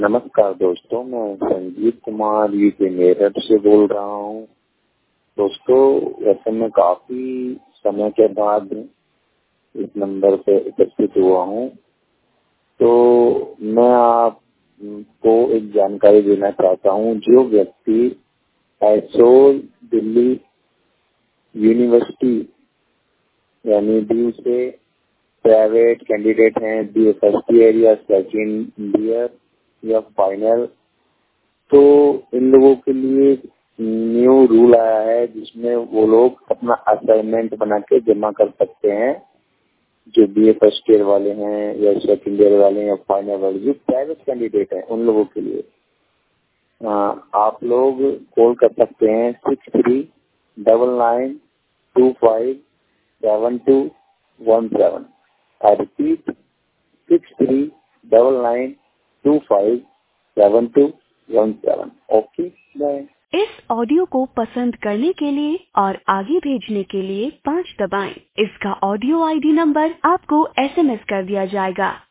नमस्कार दोस्तों, मैं संजीव कुमार यूपी मेरठ से बोल रहा हूँ। दोस्तों, वैसे मैं काफी समय के बाद इस नंबर पे उपस्थित हुआ हूँ, तो मैं आपको एक जानकारी देना चाहता हूँ। जो व्यक्ति एसोल दिल्ली यूनिवर्सिटी यानी डी से प्राइवेट कैंडिडेट हैं, बी फर्स्ट ईयर या सेकेंड ईयर या फाइनल, तो इन लोगों के लिए न्यू रूल आया है जिसमें वो लोग अपना असाइनमेंट बना के जमा कर सकते हैं। जो बीए फर्स्ट ईयर वाले हैं या सेकेंड ईयर वाले हैं या फाइनल वाले जो प्राइवेट कैंडिडेट हैं उन लोगों के लिए आप लोग कॉल कर सकते हैं 6399257217। I repeat 6399257217। Okay, bye. इस ऑडियो को पसंद करने के लिए और आगे भेजने के लिए 5 दबाएं। इसका ऑडियो आईडी नंबर आपको एसएमएस कर दिया जाएगा।